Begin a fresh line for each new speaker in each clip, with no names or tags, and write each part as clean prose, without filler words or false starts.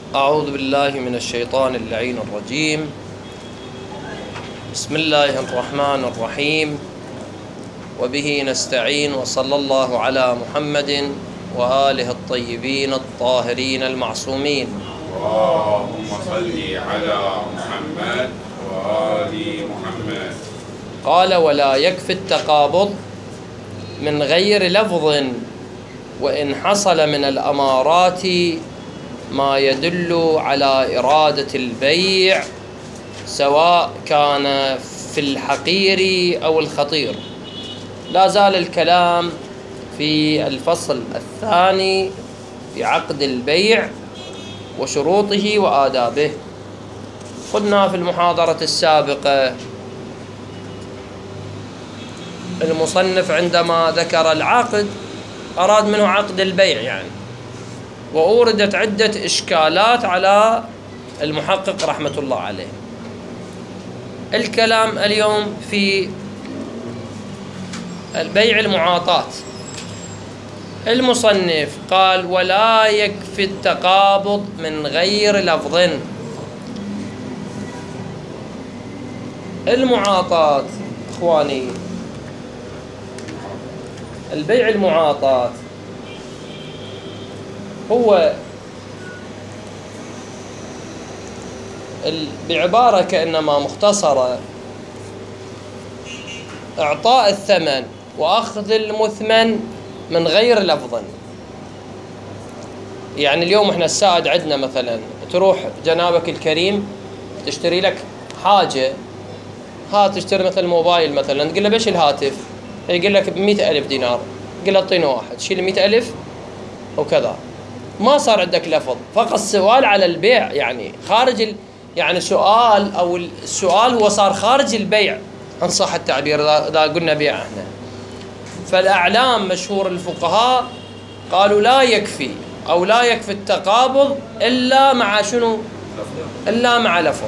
أعوذ بالله من الشيطان اللعين الرجيم. بسم الله الرحمن الرحيم، وبه نستعين، وصلى الله على محمد وآله الطيبين الطاهرين المعصومين.
اللهم صل على محمد وآل محمد.
قال: ولا يكفي التقابض من غير لفظ، وإن حصل من الأمارات ما يدل على إرادة البيع، سواء كان في الحقير أو الخطير. لا زال الكلام في الفصل الثاني في عقد البيع وشروطه وآدابه. قلنا في المحاضرة السابقة المصنف عندما ذكر العقد أراد منه عقد البيع يعني، وأوردت عدة إشكالات على المحقق رحمة الله عليه. الكلام اليوم في البيع المعاطاة. المصنف قال: ولا يكفي التقابض من غير لفظ. المعاطاة إخواني، البيع المعاطاة هو بعبارة كأنما مختصرة إعطاء الثمن وأخذ المثمن من غير لفظ. يعني اليوم احنا السائد عندنا مثلا تروح جنابك الكريم تشتري لك حاجة، تشتري مثلا موبايل مثلا، تقول له بيش الهاتف؟ يقول لك ب100,000 دينار. قل له اعطيني واحد، شيل 100,000 وكذا. ما صار عندك لفظ، فقط سؤال على البيع، يعني خارج يعني سؤال، أو السؤال هو صار خارج البيع إن صح التعبير، إذا قلنا بيع احنا. فالأعلام مشهور الفقهاء قالوا لا يكفي، أو لا يكفي التقابض إلا مع شنو؟ إلا مع لفظ.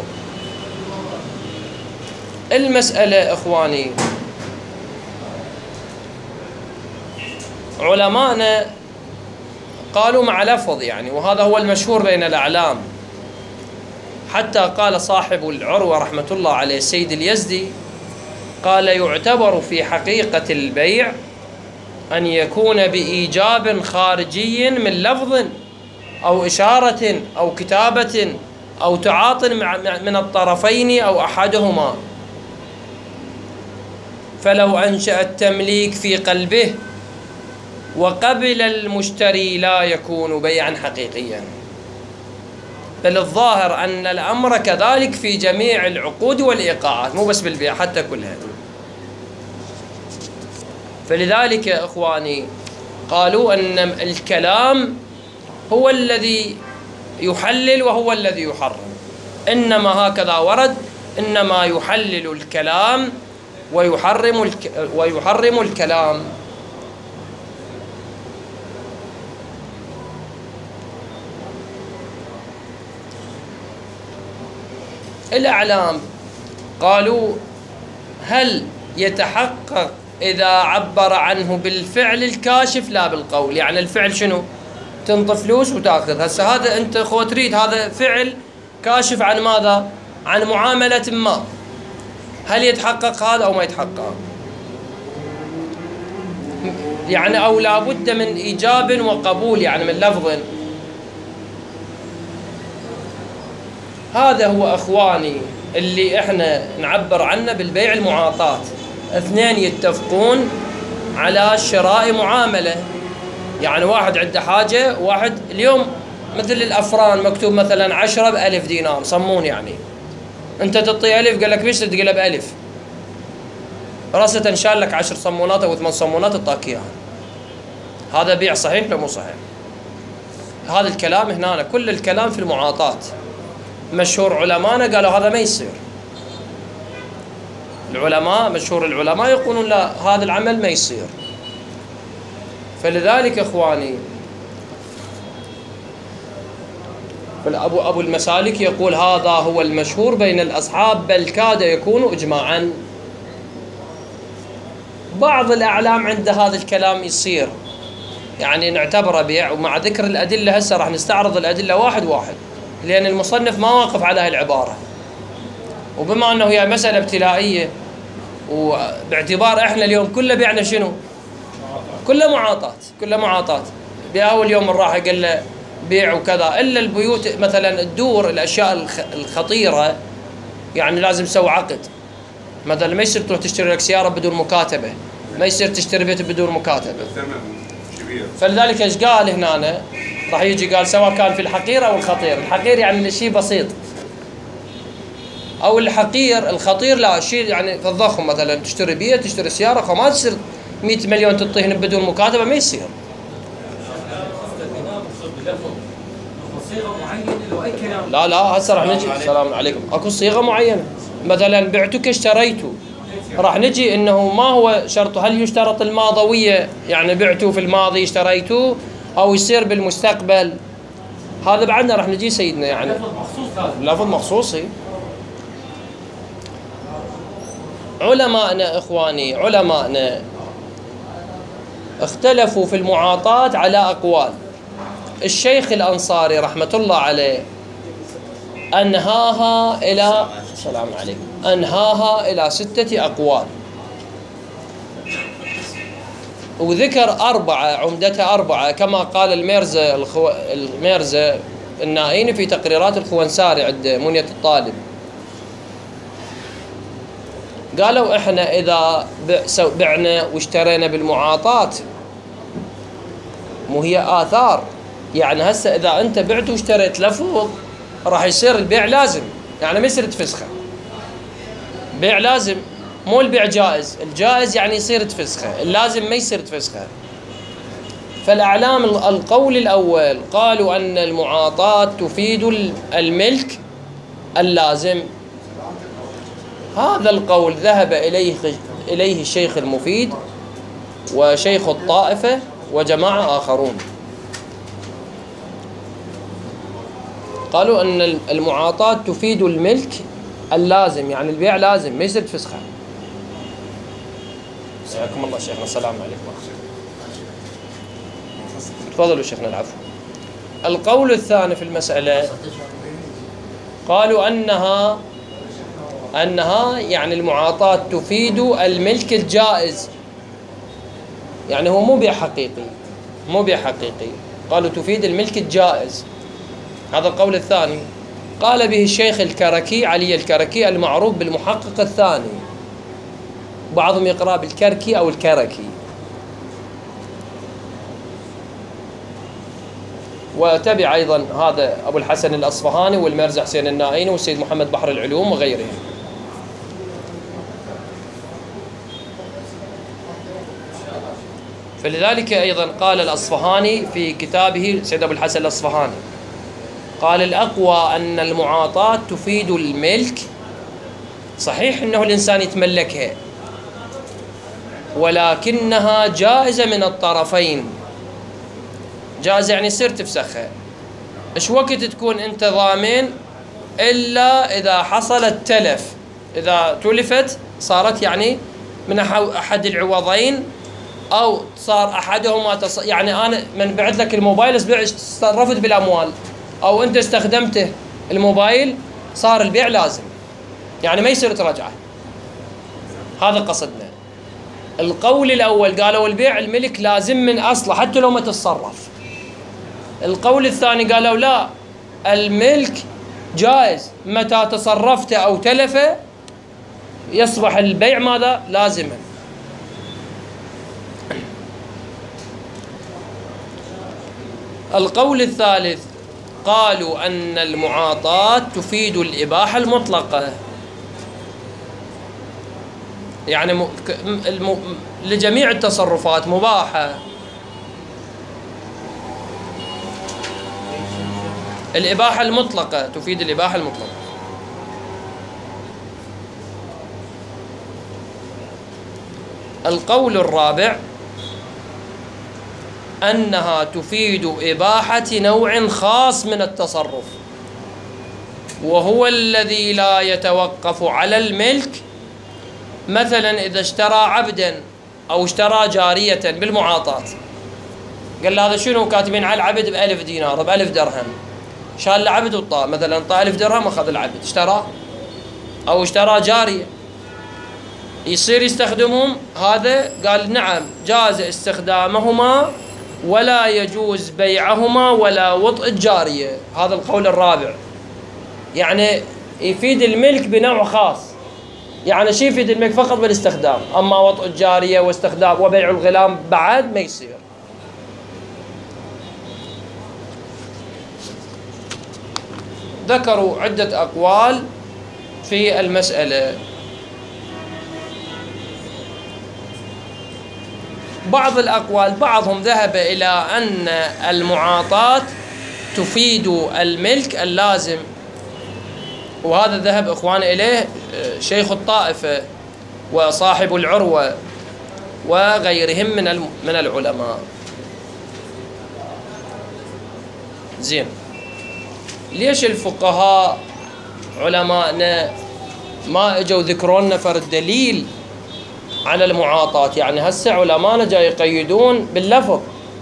المسألة إخواني، علماءنا قالوا مع لفظ يعني، وهذا هو المشهور بين الأعلام. حتى قال صاحب العروة رحمة الله عليه السيد اليزدي، قال: يعتبر في حقيقة البيع أن يكون بإيجاب خارجي من لفظ أو إشارة أو كتابة أو تعاط من الطرفين أو أحدهما. فلو أنشأ التمليك في قلبه وقبل المشتري لا يكون بيعا حقيقيا. بل الظاهر أن الأمر كذلك في جميع العقود والإيقاعات، مو بس بالبيع، حتى كلها. فلذلك يا إخواني قالوا أن الكلام هو الذي يحلل وهو الذي يحرم. إنما هكذا ورد: إنما يحلل الكلام ويحرم الكلام. الأعلام قالوا: هل يتحقق إذا عبر عنه بالفعل الكاشف لا بالقول؟ يعني الفعل شنو؟ تنطي فلوس وتأخذ. هسه هذا أنت أخوة تريد، هذا فعل كاشف عن ماذا؟ عن معاملة ما. هل يتحقق هذا أو ما يتحقق؟ يعني أو لا بد من إيجاب وقبول، يعني من لفظ. هذا هو أخواني اللي احنا نعبر عنه بالبيع المعاطاة. اثنين يتفقون على شراء معاملة، يعني واحد عنده حاجة، واحد اليوم مثل الأفران مكتوب مثلا 10 ب1000 دينار صمون، يعني انت تعطيه 1000 قال لك بيش تقلب 1000 راسة انشال لك 10 صمونات أو 8 صمونات اعطاك اياها. هذا بيع صحيح ولا مو صحيح؟ هذا الكلام هنا، كل الكلام في المعاطاة. مشهور علماءنا قالوا هذا ما يصير. العلماء مشهور العلماء يقولون لا، هذا العمل ما يصير. فلذلك إخواني أبو المسالك يقول: هذا هو المشهور بين الأصحاب، بل كاد يكون إجماعا. بعض الأعلام عند هذا الكلام يصير، يعني نعتبره بيع. ومع ذكر الأدلة هسه راح نستعرض الأدلة واحد واحد. لأن المصنف ما واقف على هذه العبارة، وبما أنه هي مسألة ابتلائية، وباعتبار إحنا اليوم كله بيعنا شنو؟ كله معاطات، كله معاطات. بأول يوم الراحة قال له بيع وكذا، إلا البيوت مثلا الدور الأشياء الخطيرة يعني لازم تسوي عقد. مثلا ما يصير تروح تشتري لك سيارة بدون مكاتبة، ما يصير تشتري بيت بدون مكاتبة. فلذلك ايش قال هنا؟ راح يجي قال سواء كان في الحقير أو الخطير. الحقير يعني الشيء بسيط، أو الحقير الخطير لا شيء يعني في الضخم. مثلا تشتري بيت، تشتري سيارة، فما تصير 100 مليون تطيهن بدون مكاتبة، ما يصير. لا هسه راح نجي. السلام عليكم. اكو صيغة معينة، مثلا بعتك اشتريته، راح نجي انه ما هو شرطه. هل يشترط الماضوية يعني بعته في الماضي اشتريته، او يصير بالمستقبل؟ هذا بعدنا راح نجي سيدنا، يعني لفظ مخصوصي. علماءنا اخواني، علماءنا اختلفوا في المعاطاة على اقوال. الشيخ الأنصاري رحمة الله عليه أنهاها إلى السلام عليكم، أنهاها إلى 6 أقوال، وذكر 4، عمدتها 4 كما قال الميرزا النائيني في تقريرات الخوانساري عند منية الطالب. قالوا إحنا إذا بعنا واشترينا بالمعاطاة مو هي آثار، يعني هسه إذا أنت بعت واشتريت لفظ راح يصير البيع لازم، يعني ما يصير تفسخه. بيع لازم، مو البيع جائز. الجائز يعني يصير تفسخه، اللازم ما يصير تفسخه. فالأعلام القول الأول قالوا أن المعاطاة تفيد الملك اللازم. هذا القول ذهب إليه الشيخ المفيد وشيخ الطائفة وجماعة آخرون. قالوا أن المعاطاة تفيد الملك اللازم، يعني البيع لازم ما يصير تفسخه. حياكم الله شيخنا. السلام عليكم. تفضلوا شيخنا. العفو. القول الثاني في المسألة قالوا أنها يعني المعاطاة تفيد الملك الجائز، يعني هو مو بيع حقيقي، مو بيع حقيقي. قالوا تفيد الملك الجائز. هذا القول الثاني قال به الشيخ الكركي، علي الكركي المعروف بالمحقق الثاني، بعضهم يقرأ بالكركي أو الكركي. وتبع أيضا هذا أبو الحسن الأصفهاني والميرزا حسين النائيني والسيد محمد بحر العلوم وغيرهم. فلذلك أيضا قال الأصفهاني في كتابه، سيد أبو الحسن الأصفهاني قال الأقوى أن المعاطاة تفيد الملك. صحيح أنه الإنسان يتملكها، ولكنها جائزة من الطرفين. جائزة يعني يصير تفسخها. إيش وقت تكون أنت ضامن؟ إلا إذا حصل التلف، إذا تلفت صارت يعني من أحد العوضين، أو صار أحدهما يعني أنا من بعت لك الموبايل تصرفت بالأموال، أو أنت استخدمته الموبايل، صار البيع لازم، يعني ما يصير ترجعه. هذا قصدنا. القول الأول قالوا البيع الملك لازم من أصله حتى لو ما تتصرف. القول الثاني قالوا لا، الملك جائز، متى تصرفت أو تلف يصبح البيع ماذا؟ لازما. القول الثالث قالوا أن المعاطاة تفيد الإباحة المطلقة، يعني لجميع التصرفات مباحة. الإباحة المطلقة تفيد الإباحة المطلقة. القول الرابع أنها تفيد إباحة نوع خاص من التصرف، وهو الذي لا يتوقف على الملك. مثلا إذا اشترى عبدا أو اشترى جارية بالمعاطاة، قال له هذا شنو كاتبين على العبد ب1000 دينار ب1000 درهم، شال العبد والطاء، مثلا طاء 1000 درهم أخذ العبد اشتراه، أو اشترى جارية، يصير يستخدمهم. هذا قال نعم جاز استخدامهما ولا يجوز بيعهما ولا وطء الجارية. هذا القول الرابع، يعني يفيد الملك بنوع خاص، يعني شيء يفيد الملك فقط بالاستخدام، أما وطء الجارية واستخدام وبيع الغلام بعد ما يصير. ذكروا عدة أقوال في المسألة. بعض الأقوال بعضهم ذهب إلى أن المعاطاة تفيد الملك اللازم، وهذا ذهب إخوان إليه شيخ الطائفة وصاحب العروة وغيرهم من العلماء. زين، ليش الفقهاء علماءنا ما اجوا ذكروا لنا فرد دليل على المعاطاة؟ يعني هسه علماءنا جاي يقيدون باللفظ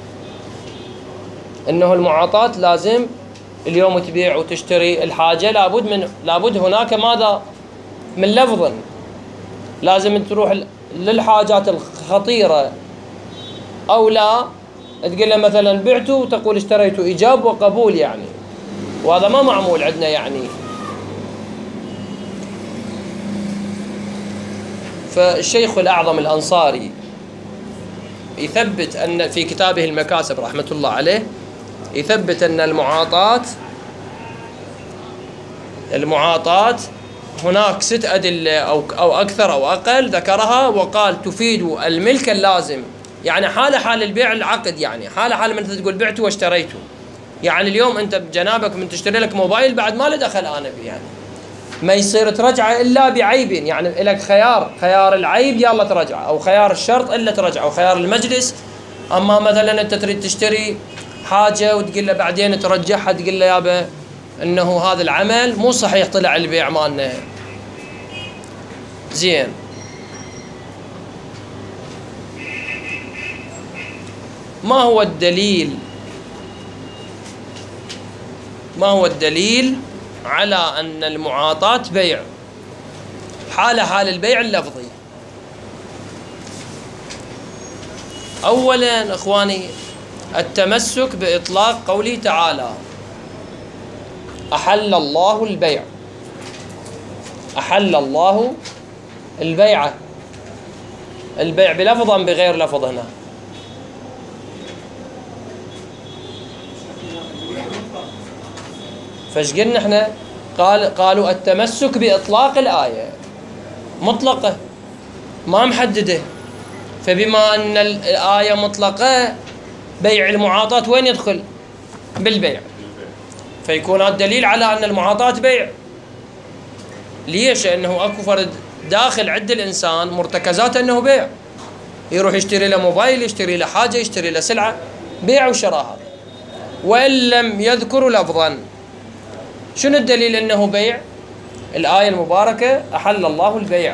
انه المعاطاة لازم اليوم تبيع وتشتري الحاجة، لابد هناك ماذا من لفظ، لازم تروح للحاجات الخطيرة او لا تقول له مثلا بعته وتقول اشتريته، ايجاب وقبول يعني، وهذا ما معمول عندنا. يعني فالشيخ الأعظم الأنصاري يثبت أن في كتابه المكاسب رحمة الله عليه، يثبت أن المعاطاة هناك 6 أدلة أو أكثر أو أقل ذكرها، وقال تفيد الملك اللازم، يعني حال البيع العقد، يعني حال من تقول بعته واشتريته. يعني اليوم أنت بجنابك من تشتري لك موبايل بعد ما له دخل أنا به، يعني ما يصير ترجعه إلا بعيب، يعني لك خيار العيب يلا ترجعه، أو خيار الشرط إلا ترجعه، أو خيار المجلس. أما مثلا أنت تريد تشتري حاجة وتقول له بعدين ترجعها، تقول له يابا إنه هذا العمل مو صحيح، طلع البيع مالنا. زين، ما هو الدليل على أن المعاطاة بيع حال البيع اللفظي؟ أولا إخواني، التمسك بإطلاق قوله تعالى أحل الله البيع، أحل الله البيع بلفظ أم بغير لفظ؟ هنا فايش قلنا احنا؟ قالوا التمسك بإطلاق الآية مطلقة ما محددة، فبما أن الآية مطلقة بيع المعاطاة وين يدخل؟ بالبيع، فيكون هذا دليل على أن المعاطاة بيع. ليش؟ لأنه أكو فرد داخل عند الإنسان مرتكزات أنه بيع، يروح يشتري له موبايل، يشتري له حاجة، يشتري له سلعة، بيع وشراء هذا، وإن لم يذكروا لفظا. شنو الدليل أنه بيع؟ الآية المباركة أحل الله البيع.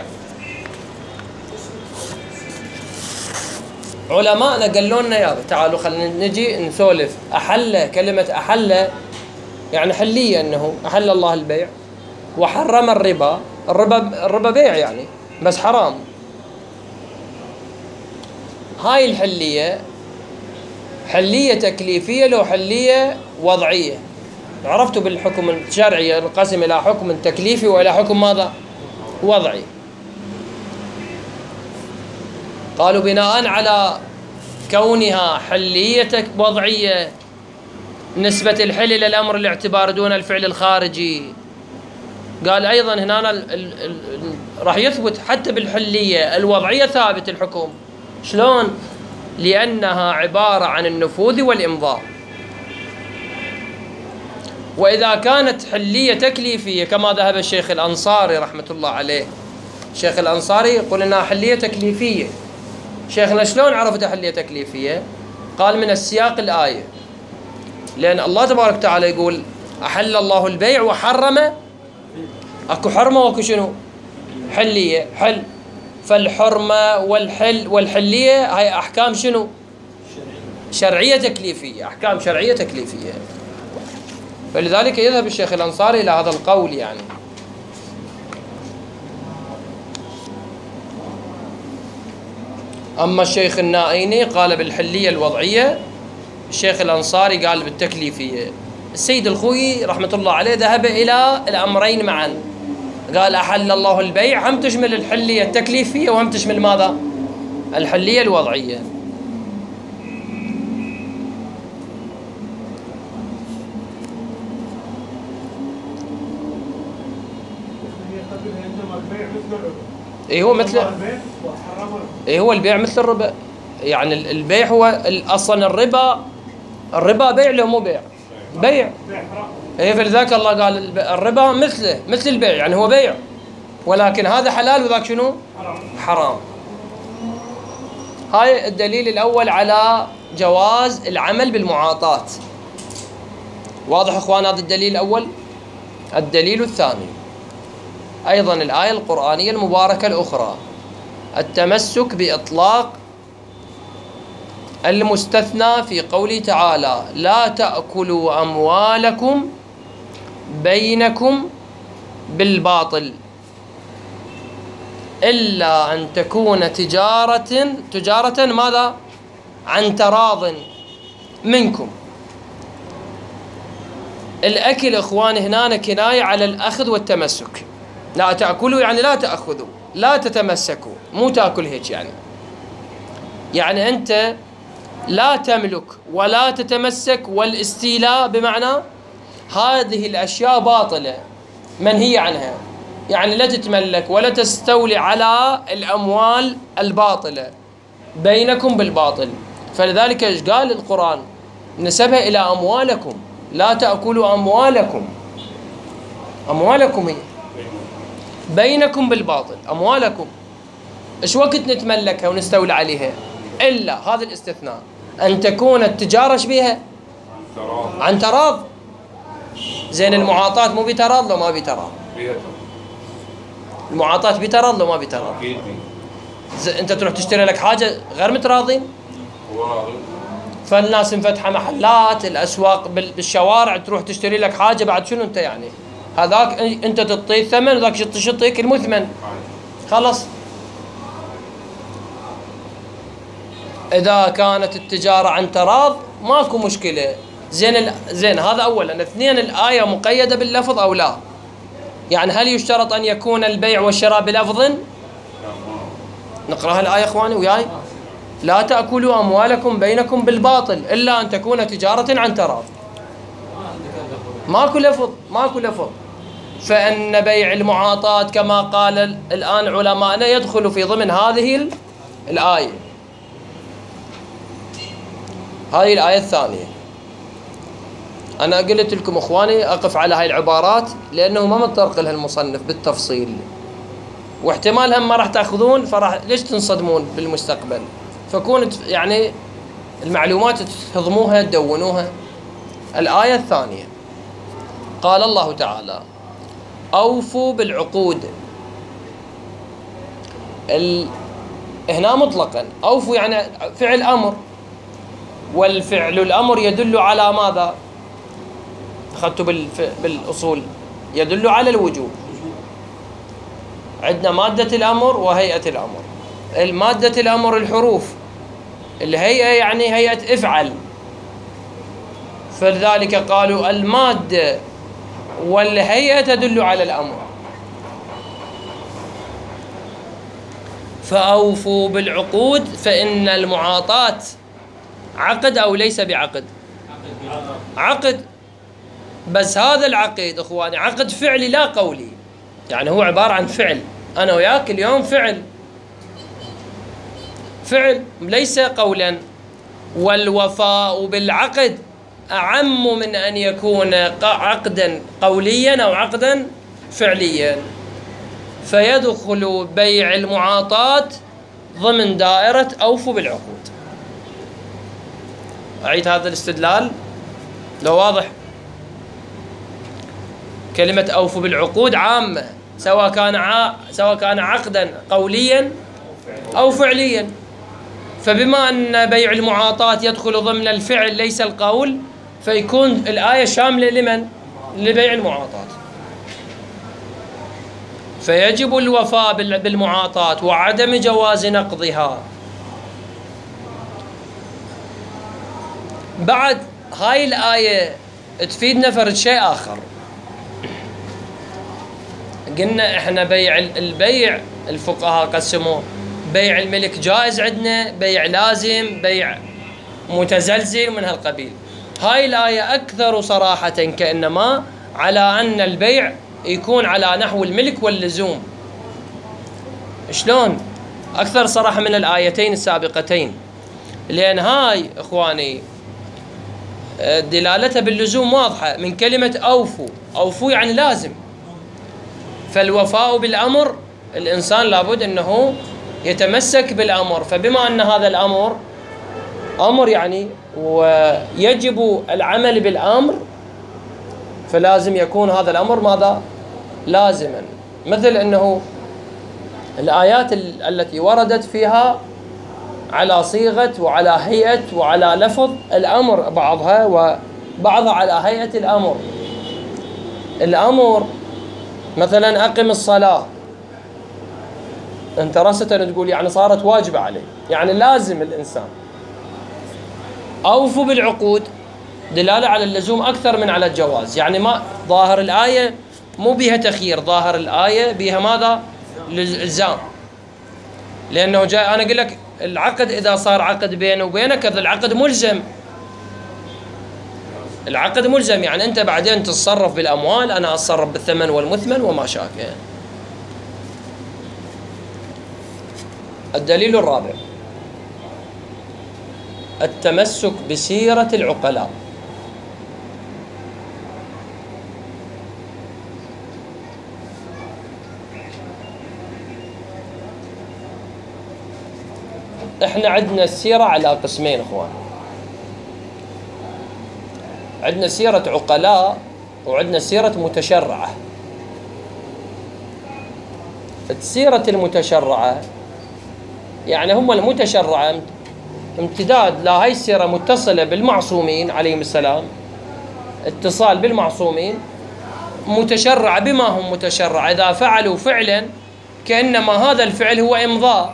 علماءنا قالوا لنا يا تعالوا خلينا نجي نسولف. أحل، كلمة أحل يعني حلية، أنه أحل الله البيع وحرم الربا. الربا بيع يعني بس حرام. هاي الحلية حلية تكليفية لو حلية وضعية. عرفتوا بالحكم الشرعي ينقسم إلى حكم تكليفي وإلى حكم ماذا؟ وضعي. قالوا بناء على كونها حلية وضعية نسبة الحل إلى الأمر الاعتبار دون الفعل الخارجي. قال أيضا هنا راح يثبت حتى بالحلية الوضعية ثابت الحكم. شلون؟ لأنها عبارة عن النفوذ والإمضاء. وإذا كانت حلية تكليفية كما ذهب الشيخ الأنصاري رحمة الله عليه، الشيخ الأنصاري يقول إنها حلية تكليفية. شيخنا شلون عرفت حلية تكليفية؟ قال من السياق الآية، لأن الله تبارك وتعالى يقول أحل الله البيع وحرم، أكو حرمة وأكو شنو؟ حلية. حل، فالحرمة والحلية هاي أحكام شنو؟ شرعية تكليفية، أحكام شرعية تكليفية. فلذلك يذهب الشيخ الأنصاري إلى هذا القول يعني. أما الشيخ النائيني قال بالحلية الوضعية، الشيخ الأنصاري قال بالتكليفية. السيد الخوي رحمة الله عليه ذهب إلى الأمرين معا، قال أحل الله البيع، هم تشمل الحلية التكليفية وهم تشمل ماذا؟ الحلية الوضعية. إيه هو مثل إيه هو البيع مثل الربا، يعني البيع هو أصلا الربا بيع له مو بيع، بيع. إيه فلذلك الله قال الربا مثل البيع، يعني هو بيع، ولكن هذا حلال وذاك شنو؟ حرام. هاي الدليل الأول على جواز العمل بالمعاطاة. واضح إخوان هذا الدليل الأول؟ الدليل الثاني أيضا الآية القرآنية المباركة الأخرى، التمسك بإطلاق المستثنى في قوله تعالى لا تأكلوا أموالكم بينكم بالباطل إلا أن تكون تجارة ماذا؟ عن تراض منكم. الأكل إخوان هنا كناية على الأخذ والتمسك. لا تأكلوا يعني لا تأخذوا، لا تتمسكوا، مو تأكل هيك يعني أنت لا تملك ولا تتمسك، والاستيلاء بمعنى هذه الأشياء باطلة منهي عنها، يعني لا تتملك ولا تستولي على الأموال الباطلة بينكم بالباطل. فلذلك إيش قال القرآن؟ نسبها إلى أموالكم، لا تأكلوا أموالكم هي بينكم بالباطل. أموالكم إيش وقت نتملكها ونستولي عليها؟ إلا هذا الاستثناء أن تكون التجارة إيش بيها؟ عن تراض. زين المعاطاة مو بتراض لو ما بتراض؟ المعاطاة بتراض لو ما بتراض؟ أنت تروح تشتري لك حاجة غير متراضين؟ فالناس مفتحة محلات، الأسواق بالشوارع، تروح تشتري لك حاجة بعد شنو أنت يعني؟ هذاك أنت تعطيه الثمن وذاك يعطيك المثمن، خلاص. إذا كانت التجارة عن تراض ماكو مشكلة. زين هذا أولا. اثنين، الآية مقيدة باللفظ أو لا؟ يعني هل يشترط أن يكون البيع والشراء بلفظ؟ نقرأها الآية إخواني وياي. لا تأكلوا أموالكم بينكم بالباطل إلا أن تكون تجارة عن تراض. ماكو لفظ. فإن بيع المعاطاة كما قال الآن علماءنا يدخل في ضمن هذه الآية. هذه الآية الثانية. أنا قلت لكم إخواني أقف على هاي العبارات لأنه ما متطرق لها المصنف بالتفصيل، واحتمال هم ما راح تأخذون، فراح ليش تنصدمون بالمستقبل. فكونت يعني المعلومات تهضموها تدونوها. الآية الثانية قال الله تعالى أوفوا بالعقود. هنا مطلقا أوفوا يعني فعل أمر، والفعل الأمر يدل على ماذا؟ أخذتوا بالأصول يدل على الوجوب. عندنا مادة الأمر وهيئة الأمر. المادة الأمر الحروف، الهيئة يعني هيئة افعل، فلذلك قالوا المادة والهيئة تدل على الأمر. فأوفوا بالعقود، فإن المعاطاة عقد أو ليس بعقد؟ عقد. بس هذا العقد إخواني عقد فعلي لا قولي، يعني هو عبارة عن فعل. أنا وياك اليوم فعل ليس قولا. والوفاء بالعقد أعم من أن يكون عقدا قوليا أو عقدا فعليا، فيدخل بيع المعاطاة ضمن دائرة أوفوا بالعقود. أعيد هذا الاستدلال لو واضح. كلمة أوفوا بالعقود عامة، سواء كان عقدا قوليا أو فعليا. فبما أن بيع المعاطاة يدخل ضمن الفعل ليس القول، فيكون الآية شاملة لمن؟ لبيع المعاطاة، فيجب الوفاء بالمعاطاة وعدم جواز نقضها. بعد هاي الآية تفيدنا فرد شيء آخر. قلنا احنا البيع الفقهاء قسموه بيع الملك جائز عندنا، بيع لازم، بيع متزلزل من هالقبيل. هاي الآية أكثر صراحة كأنما على أن البيع يكون على نحو الملك واللزوم. شلون؟ أكثر صراحة من الآيتين السابقتين، لأن هاي إخواني دلالتها باللزوم واضحة من كلمة أوفوا. أوفوا يعني لازم، فالوفاء بالأمر الإنسان لابد أنه يتمسك بالأمر، فبما أن هذا الأمر أمر يعني ويجب العمل بالأمر، فلازم يكون هذا الأمر ماذا؟ لازما. مثل أنه الآيات التي وردت فيها على صيغة وعلى هيئة وعلى لفظ الأمر، بعضها وبعضها على هيئة الأمر. الأمر مثلا أقم الصلاة، أنت راسة تقول يعني صارت واجبة عليه، يعني لازم الإنسان. أوفوا بالعقود دلالة على اللزوم أكثر من على الجواز، يعني ما ظاهر الآية مو بها تخيير، ظاهر الآية بها ماذا؟ الزام. لأنه جاء أنا أقول لك العقد إذا صار عقد بينه وبينك هذا العقد ملزم. العقد ملزم، يعني أنت بعدين تتصرف بالأموال، أنا أتصرف بالثمن والمثمن وما شاكل. الدليل الرابع التمسك بسيرة العقلاء. احنا عندنا السيرة على قسمين اخوان، عندنا سيرة عقلاء وعندنا سيرة متشرعة. السيرة المتشرعة يعني هم المتشرعة امتداد لهاي السيرة متصلة بالمعصومين عليهم السلام، اتصال بالمعصومين، متشرعة بما هم متشرعة إذا فعلوا فعلا كأنما هذا الفعل هو إمضاء.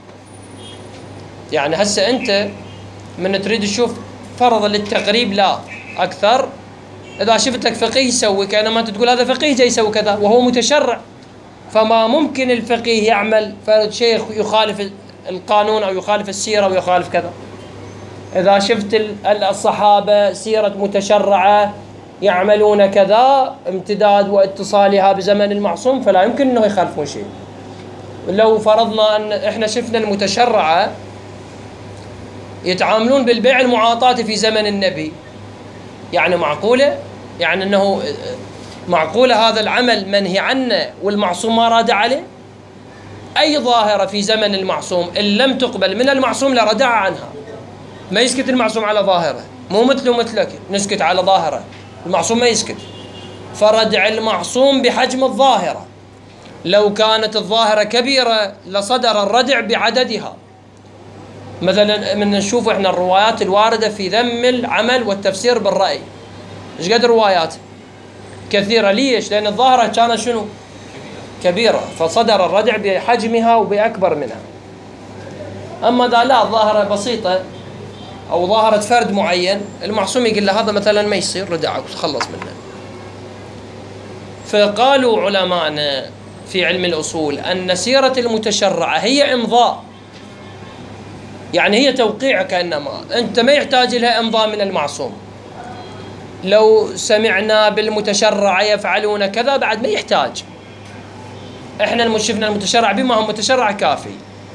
يعني هسه أنت من تريد تشوف فرض للتقريب لا أكثر، إذا شفت لك فقيه يسوي كأنما أنت تقول هذا فقيه جاي يسوي كذا وهو متشرع، فما ممكن الفقيه يعمل شيء يخالف القانون أو يخالف السيرة أو يخالف كذا. إذا شفت الصحابة سيرة متشرعة يعملون كذا امتداد واتصالها بزمن المعصوم فلا يمكن أنه يخالفون شيء. لو فرضنا أن إحنا شفنا المتشرعة يتعاملون بالبيع المعاطاة في زمن النبي، يعني معقولة؟ يعني أنه معقولة هذا العمل منهي عنه والمعصوم ما راد عليه؟ أي ظاهرة في زمن المعصوم إن لم تقبل من المعصوم لردع عنها. ما يسكت المعصوم على ظاهرة، مو مثله مثلك نسكت على ظاهرة، المعصوم ما يسكت. فردع المعصوم بحجم الظاهرة، لو كانت الظاهرة كبيرة لصدر الردع بعددها. مثلا من نشوف احنا الروايات الواردة في ذم العمل والتفسير بالرأي، ايش قد روايات كثيرة. ليش؟ لأن الظاهرة كانت شنو؟ كبيرة، فصدر الردع بحجمها وبأكبر منها. أما إذا لا ظاهرة بسيطة أو ظاهرة فرد معين، المعصوم يقول له هذا مثلا ما يصير، ردعك وتخلص منه. فقالوا علماءنا في علم الأصول أن سيرة المتشرعة هي إمضاء، يعني هي توقيع، كأنما أنت ما يحتاج لها إمضاء من المعصوم. لو سمعنا بالمتشرع يفعلون كذا بعد ما يحتاج، احنا شفنا المتشرع بما هو متشرع كافي،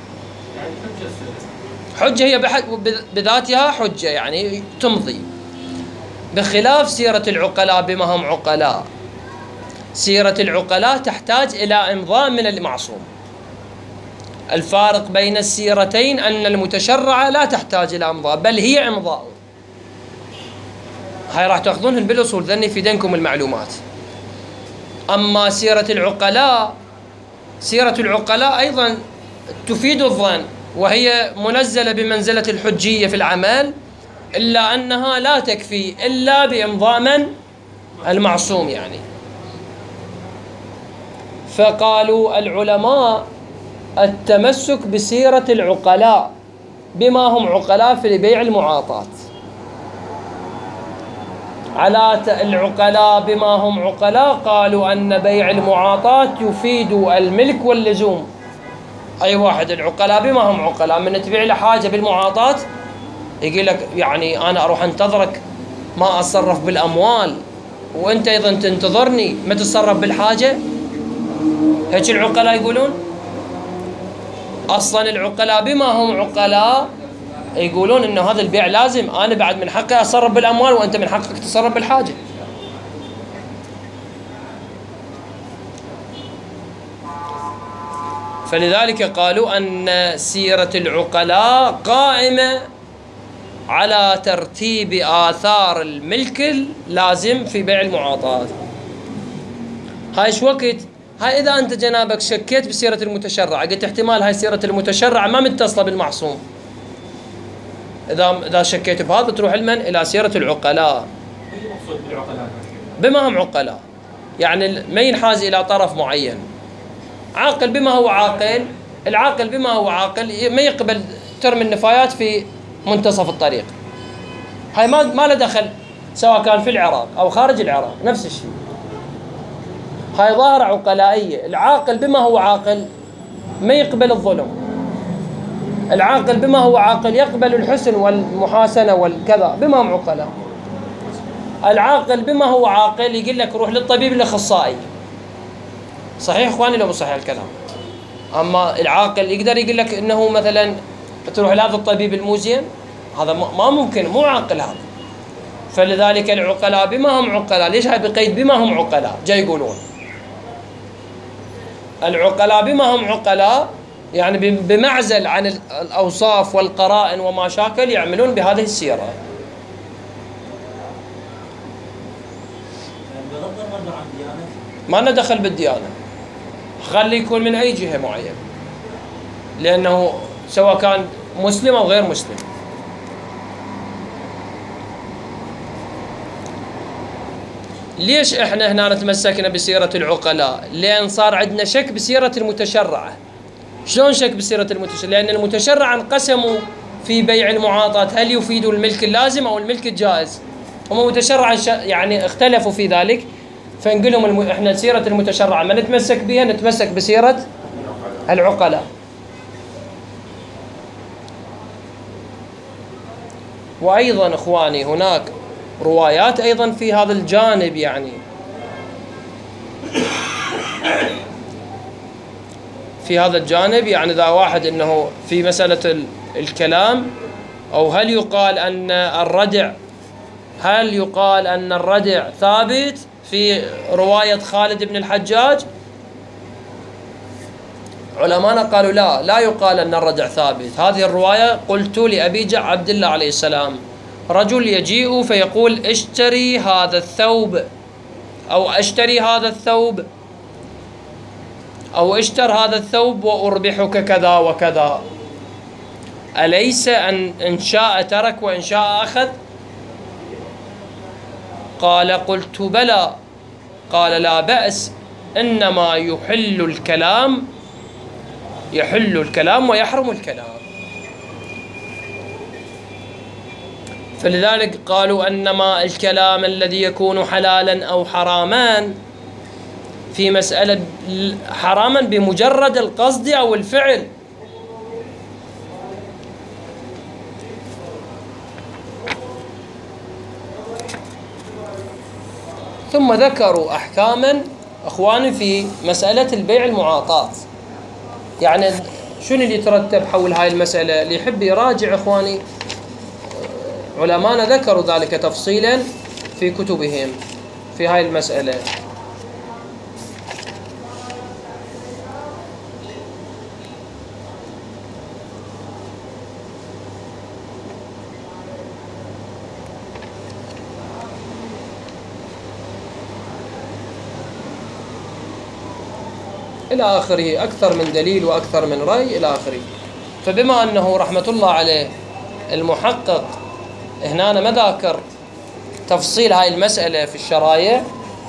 حجة هي بذاتها حجة يعني تمضي، بخلاف سيرة العقلاء بما هم عقلاء. سيرة العقلاء تحتاج إلى إمضاء من المعصوم. الفارق بين السيرتين أن المتشرعة لا تحتاج إلى إمضاء بل هي إمضاء. هاي راح تأخذونهن بالأصول ذني في دينكم المعلومات. أما سيرة العقلاء أيضا تفيد الظن، وهي منزلة بمنزلة الحجية في العمل، إلا أنها لا تكفي إلا بإمضاء من؟ المعصوم يعني. فقالوا العلماء التمسك بسيرة العقلاء بما هم عقلاء في بيع المعاطاة، على العقلاء بما هم عقلاء قالوا أن بيع المعاطاة يفيد الملك واللزوم. أي واحد العقلاء بما هم عقلاء من تبيع له حاجة بالمعاطاة يقول لك يعني أنا أروح أنتظرك ما أتصرف بالأموال وأنت أيضا تنتظرني ما تتصرف بالحاجة. هيك العقلاء يقولون. أصلا العقلاء بما هم عقلاء يقولون إنه هذا البيع لازم، أنا بعد من حقي أتصرف بالأموال وأنت من حقك تتصرف بالحاجة. فلذلك قالوا أن سيرة العقلاء قائمة على ترتيب آثار الملك اللازم في بيع المعاطاة. هاي شو وقت؟ هاي إذا أنت جنابك شكيت بسيرة المتشرع، قلت احتمال هاي سيرة المتشرع ما متصلة بالمعصوم، إذا شكيت بهذا تروح المن إلى سيرة العقلاء. بما هم عقلاء يعني ما ينحاز إلى طرف معين. عاقل بما هو عاقل، العاقل بما هو عاقل ما يقبل ترمي النفايات في منتصف الطريق. هاي ما له دخل سواء كان في العراق أو خارج العراق، نفس الشيء. هاي ظاهرة عقلائية. العاقل بما هو عاقل ما يقبل الظلم، العاقل بما هو عاقل يقبل الحسن والمحاسنة والكذا بما هم عقلاء. العاقل بما هو عاقل يقول لك روح للطبيب الأخصائي. صحيح إخواني لو صحيح الكلام؟ أما العاقل يقدر يقول لك إنه مثلا تروح لهذا الطبيب الموزين، هذا ما ممكن، مو عاقل هذا. فلذلك العقلاء بما هم عقلاء. ليش هاي بقيد بما هم عقلاء؟ جاي يقولون العقلاء بما هم عقلاء يعني بمعزل عن الأوصاف والقرائن وما شاكل يعملون بهذه السيرة. ما لنا دخل بالديانة، خلي يكون من أي جهة معينة، لأنه سواء كان مسلم أو غير مسلم. ليش إحنا هنا نتمسكنا بسيرة العقلاء؟ لأن صار عندنا شك بسيرة المتشرعة. شلون شك بسيرة المتشرعة؟ لأن المتشرع انقسموا في بيع المعاطاة هل يفيد الملك اللازم أو الملك الجائز. هم متشرعا يعني اختلفوا في ذلك، فنقول لهم إحنا سيرة المتشرعة ما نتمسك بها، نتمسك بسيرة العقلاء. وأيضا إخواني هناك روايات أيضا في هذا الجانب، يعني في هذا الجانب، يعني إذا واحد إنه في مسألة الكلام أو هل يقال أن الردع ثابت في رواية خالد بن الحجاج. علماءنا قالوا لا يقال أن الردع ثابت. هذه الرواية قلت لأبي عبد الله عليه السلام رجل يجيء فيقول اشتري هذا الثوب أو اشتري هذا الثوب أو اشتر هذا الثوب وأربحك كذا وكذا، أليس إن شاء ترك وإن شاء أخذ؟ قال قلت بلى. قال لا بأس، إنما يحل الكلام ويحرم الكلام. فلذلك قالوا أنما الكلام الذي يكون حلالا أو حراما في مسألة حراما بمجرد القصد أو الفعل. ثم ذكروا أحكاما أخواني في مسألة البيع المعاطاة. يعني شنو اللي يترتب حول هاي المسألة؟ اللي يحب يراجع إخواني علماءنا ذكروا ذلك تفصيلا في كتبهم في هاي المسألة. إلى آخره، أكثر من دليل وأكثر من رأي إلى آخره. فبما أنه رحمة الله عليه المحقق هنا ما ذاكر تفصيل هاي المسألة في الشرايع،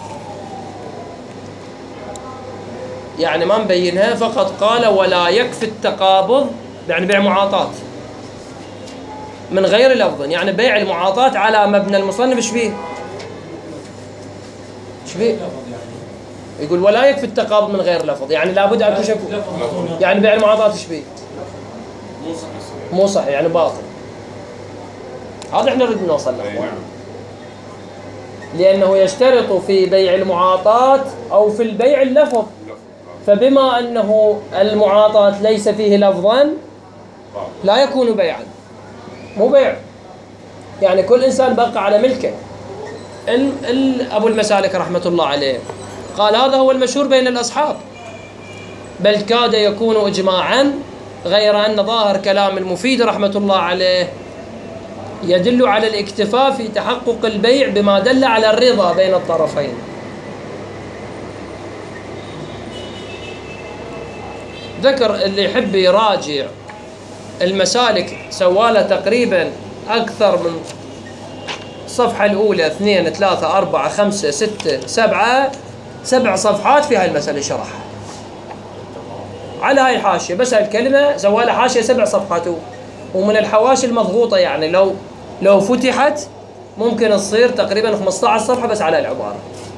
يعني ما مبينها، فقط قال ولا يكفي التقابض، يعني بيع معاطاة من غير لفظ، يعني بيع المعاطاة على مبنى المصنف. ايش بيه؟ يقول ولا يكفي التقابض من غير لفظ، يعني لابد اكو شك، يعني بيع المعاطاة ايش بيه؟ مو صحيح، يعني باطل. هذا احنا نريد نوصل له، لأنه يشترط في بيع المعاطاة أو في البيع اللفظ، فبما أنه المعاطاة ليس فيه لفظا لا يكون بيعا، مو بيع. يعني كل إنسان بقى على ملكه. أبو المسالك رحمة الله عليه قال هذا هو المشهور بين الأصحاب، بل كاد يكون إجماعا، غير أن ظاهر كلام المفيد رحمة الله عليه يدل على الاكتفاء في تحقق البيع بما دل على الرضا بين الطرفين. ذكر اللي يحب يراجع المسالك سواله تقريبا أكثر من الصفحة الأولى 2 3 4 5 6 7 صفحات في هاي المسألة شرحها على هاي الحاشية، بس هالكلمة سواله حاشية 7 صفحات، ومن الحواشي المضغوطة، يعني لو فتحت ممكن تصير تقريبا 15 صفحة بس على العبارة.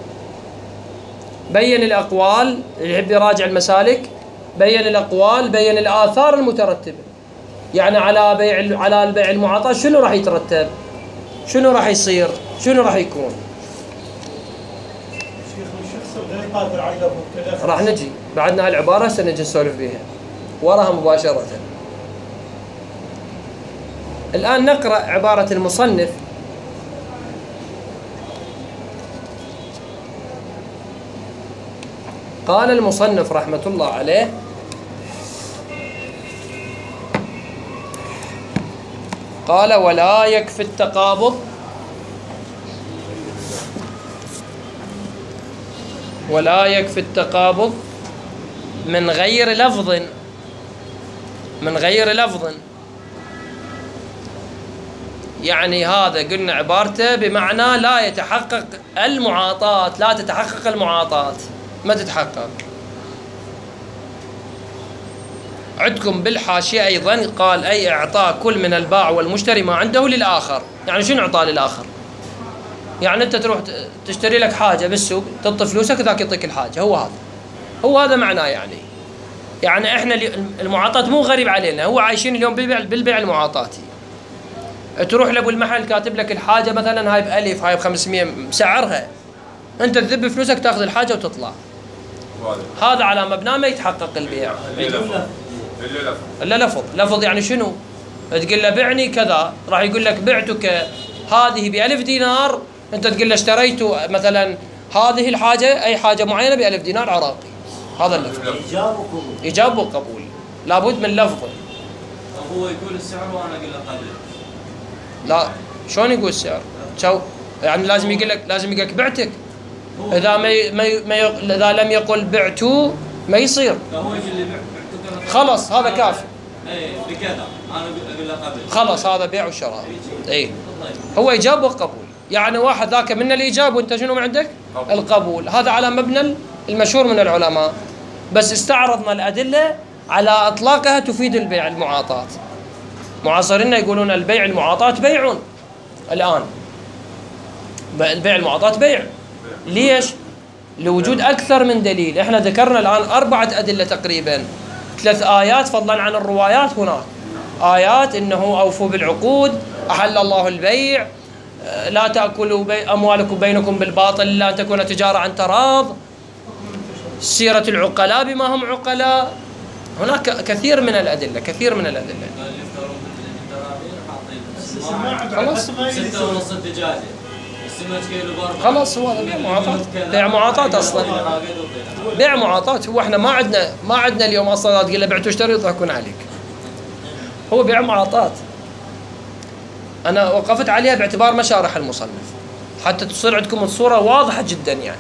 بين الأقوال، اللي يحب يراجع المسالك بين الأقوال، بين الآثار المترتبة، يعني على البيع المعاطاة شنو راح يترتب، شنو راح يصير، شنو راح يكون. راح نجي بعدنا هالعبارة سنجي نسولف بيها وراها مباشرة. الآن نقرأ عبارة المصنف. قال المصنف رحمة الله عليه: قال ولا يكفي التقابض، ولا يكفي التقابض من غير لفظ، من غير لفظ، يعني هذا قلنا عبارته بمعنى لا يتحقق المعاطاة، لا تتحقق المعاطاة، ما تتحقق. عندكم بالحاشية أيضا قال أي إعطاء كل من البائع والمشتري ما عنده للآخر. يعني شنو إعطاء للآخر؟ يعني أنت تروح تشتري لك حاجة بالسوق، تعطي فلوسك وذاك يعطيك الحاجة، هو هذا معناه. يعني إحنا المعاطاة مو غريب علينا، هو عايشين اليوم بالبيع المعاطاتي. تروح لأبو المحل كاتب لك الحاجة مثلا هاي ب1000 هاي ب500 مسعرها، أنت تذب فلوسك تأخذ الحاجة وتطلع. هذا على مبنى ما يتحقق البيع إلا لفظ. يعني شنو؟ تقول له بعني كذا، راح يقول لك بعتك هذه ب1000 دينار، أنت تقول له اشتريت مثلا هذه الحاجة أي حاجة معينة ب1000 دينار عراقي. هذا اللفظ إيجاب وقبول، لابد من لفظ.
هو يقول السعر وأنا أقول له قبل.
لا، شلون يقول السعر؟ يعني لازم يقول لك بعتك. إذا إذا لم يقل بعتو ما يصير.
فهو يجي اللي بعتك
خلص هذا كافي.
بكذا أنا أقول له قبل.
خلص هذا بيع وشراء. هو إيجاب وقبول. يعني واحد ذاك من الإيجاب وأنت شنو من عندك؟ القبول. هذا على مبنى المشهور من العلماء، بس استعرضنا الأدلة على إطلاقها تفيد البيع المعاطاة. معاصرين يقولون البيع المعاطاة بيع. الآن البيع المعاطاة بيع. ليش؟ لوجود أكثر من دليل. إحنا ذكرنا الآن 4 أدلة تقريبا، 3 آيات فضلا عن الروايات. هناك آيات إنه أوفوا بالعقود، أحل الله البيع، لا تأكلوا أموالكم بينكم بالباطل إلا أن تكون تجارة عن تراض، سيرة العقلاء بما هم عقلاء. هناك كثير من الأدلة. خلاص
6.5 الدجاجة
خلاص هو بيع معاطاة أصلا. بيع معاطاة. هو احنا ما عندنا اليوم أصلا تقول له بعت واشتري يضحكون عليك. هو بيع معاطاة. أنا وقفت عليها باعتبار ما شارح المصنف حتى تصير عندكم الصورة واضحة جدا. يعني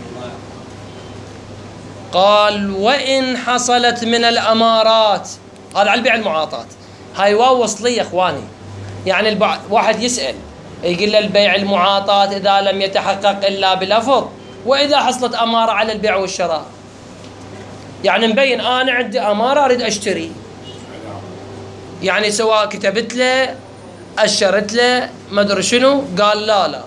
قال وإن حصلت من الأمارات، هذا على البيع المعاطاة. هاي واو وصلية إخواني. يعني واحد يسأل يقول له البيع المعاطاة إذا لم يتحقق إلا بلفظ، وإذا حصلت أمارة على البيع والشراء. يعني مبين أنا عندي أمارة أريد أشتري، يعني سواء كتبت له أشرت له ما أدري شنو، قال لا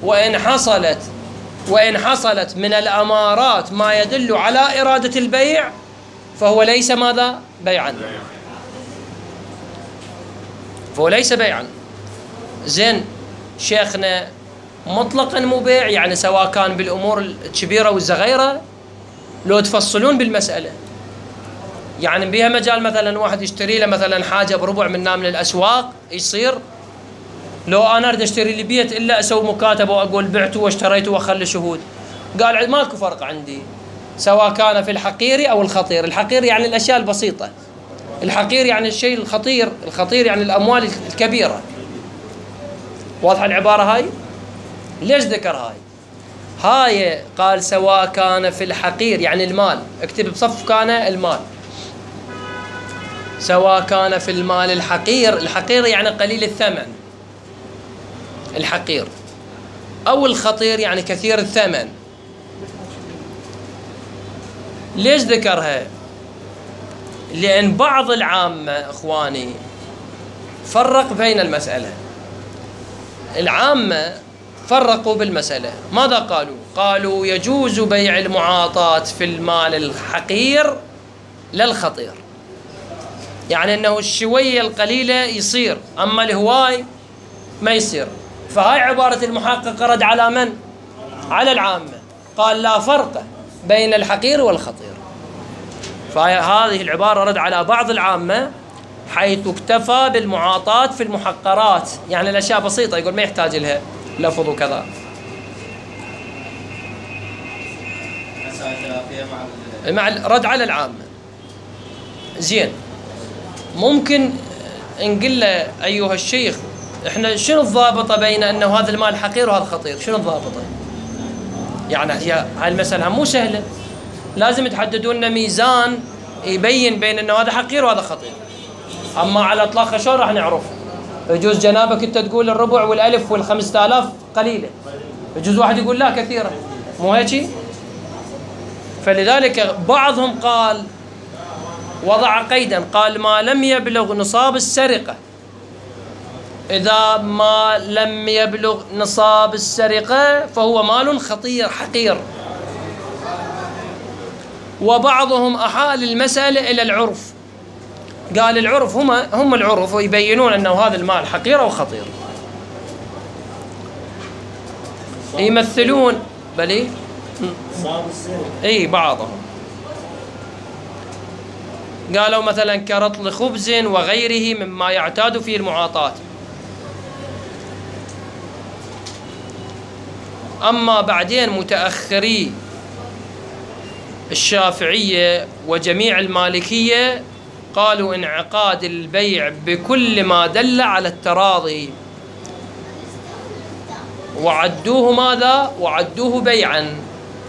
وإن حصلت من الأمارات ما يدل على إرادة البيع فهو ليس ماذا؟ بيعا. فهو ليس بيعا. زين شيخنا مطلقا مو بيع، يعني سواء كان بالأمور الكبيرة والصغيرة، لو تفصلون بالمسألة. يعني بها مجال مثلا واحد يشتري له مثلا حاجة بربع منها من الأسواق، يصير لو أنا أريد أشتري لي بيت إلا أسوي مكاتبة وأقول بعته واشتريته وأخلي شهود. قال ماكو فرق عندي سواء كان في الحقير أو الخطير. الحقير يعني الأشياء البسيطة، الحقير يعني الشيء الخطير، الخطير يعني الأموال الكبيرة. واضحة العبارة هاي؟ ليش ذكر هاي؟ قال سواء كان في الحقير يعني المال، اكتب بصف كان المال، سواء كان في المال الحقير، الحقير يعني قليل الثمن الحقير، أو الخطير يعني كثير الثمن. ليش ذكرها؟ لأن بعض العامة إخواني فرق بين المسألة. العامة فرقوا بالمسألة. ماذا قالوا؟ قالوا يجوز بيع المعاطاة في المال الحقير للخطير، يعني أنه الشوية القليلة يصير، أما الهواي ما يصير. فهاي عبارة المحقق رد على من؟ على العامة، قال لا فرق بين الحقير والخطير. فهذه العبارة رد على بعض العامة حيث اكتفى بالمعاطاة في المحقرات، يعني الأشياء بسيطة، يقول ما يحتاج لها لفظ وكذا. مع رد على العامة. زين ممكن نقول له أيها الشيخ احنا شنو الضابطة بين أنه هذا المال حقير وهذا خطير؟ شنو الضابطة؟ يعني هاي المسألة مو سهلة، لازم تحددون لنا ميزان يبين بين أنه هذا حقير وهذا خطير. أما على إطلاق شلون راح نعرف؟ يجوز جنابك أنت تقول الربع والألف وال5000 قليلة، يجوز واحد يقول لا كثيرة، مو هيك؟ فلذلك بعضهم قال وضع قيدا، قال ما لم يبلغ نصاب السرقة. إذا ما لم يبلغ نصاب السرقة فهو مال خطير حقير. وبعضهم أحال المسألة إلى العرف، قال العرف هم العرف ويبينون أنه هذا المال حقير أو خطير، يمثلون بلي بعضهم قالوا مثلا كرطل خبز وغيره مما يعتاد فيه المعاطاة. أما بعدين متأخري الشافعية وجميع المالكية قالوا انعقاد البيع بكل ما دل على التراضي، وعدوه ماذا؟ وعدوه بيعا.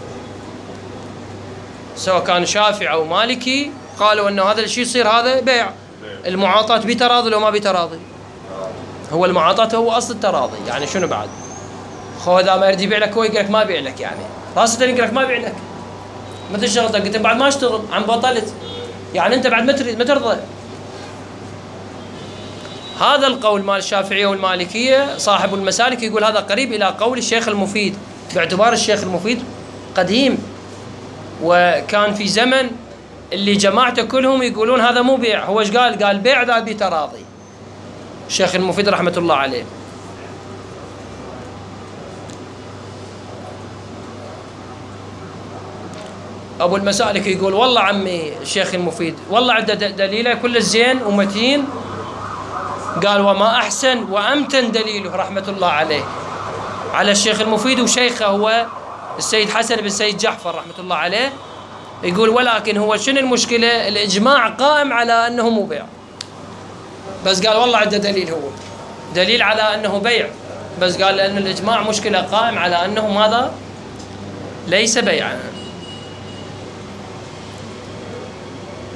سواء كان شافعي أو مالكي قالوا أنه هذا الشيء يصير هذا بيع. المعاطاة بتراضي لو ما بتراضي؟ هو المعاطاة هو أصل التراضي. يعني شنو بعد؟ خو إذا ما يريد يبيع لك هو يقول لك ما بيع لك، يعني راسه يقول لك ما بيع لك، مثل شغلتك قلت بعد ما اشتغل عم بطلت، يعني أنت بعد ما ترضى. هذا القول مال الشافعية والمالكية صاحب المسالك يقول هذا قريب إلى قول الشيخ المفيد، باعتبار الشيخ المفيد قديم وكان في زمن اللي جماعته كلهم يقولون هذا مو بيع. هو ايش قال؟ قال بيع ذا بتراضي. الشيخ المفيد رحمة الله عليه. أبو المسالك يقول والله عمي الشيخ المفيد والله عنده دليله كل زين ومتين. قال وما أحسن وأمتن دليله رحمة الله عليه على الشيخ المفيد، وشيخه هو السيد حسن بن سيد جعفر رحمة الله عليه. يقول ولكن هو شنو المشكلة؟ الإجماع قائم على أنه مو بيع، بس قال والله عنده دليل، هو دليل على أنه بيع، بس قال لأن الإجماع مشكلة قائم على أنه ماذا؟ ليس بيعا.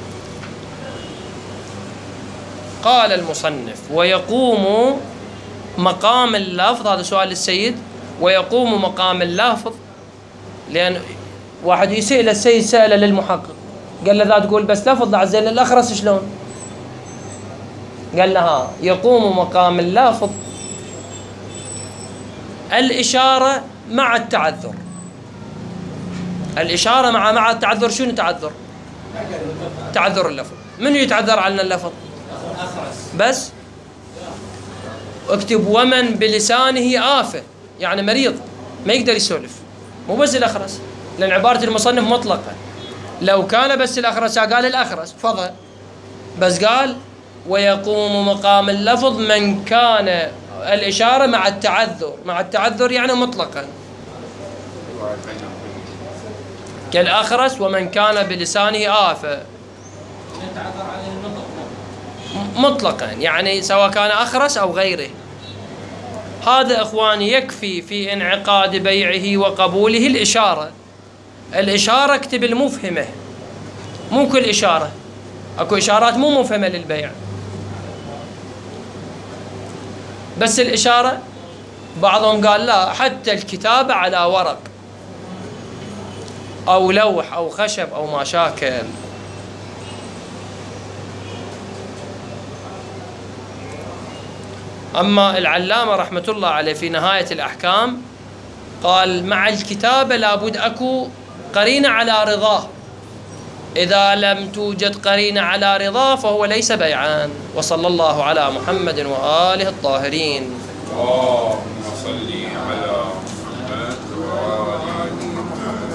قال المصنف ويقوم مقام اللفظ، هذا سؤال السيد، ويقوم مقام اللفظ. لأن واحد يسأل السيد، سأله للمحقق قال له ذا تقول بس لفظ عزين الأخرس شلون؟ قال له ها يقوم مقام اللفظ الإشارة مع التعذر. الإشارة مع التعذر. شنو تعذر؟ تعذر اللفظ. من يتعذر عنا اللفظ؟ بس اكتب ومن بلسانه آفة، يعني مريض ما يقدر يسولف، مو بس الأخرس، لأن عبارة المصنف مطلقة. لو كان بس الأخرس قال الأخرس فضل، بس قال ويقوم مقام اللفظ من كان الإشارة مع التعذر. مع التعذر يعني مطلقا كالأخرس ومن كان بلسانه آفة مطلقا، يعني سواء كان أخرس أو غيره. هذا إخواني يكفي في انعقاد بيعه وقبوله الإشارة. الإشارة اكتب المفهمة، مو كل إشارة، أكو إشارات مو مفهمة للبيع. بس الإشارة بعضهم قال لا، حتى الكتابة على ورق أو لوح أو خشب أو ما شاكل. أما العلامة رحمة الله عليه في نهاية الأحكام قال مع الكتابة لابد أكو قرينة على رضاه، إذا لم توجد قرينة على رضاه فهو ليس بيعان. وصلى الله على محمد وآله الطاهرين.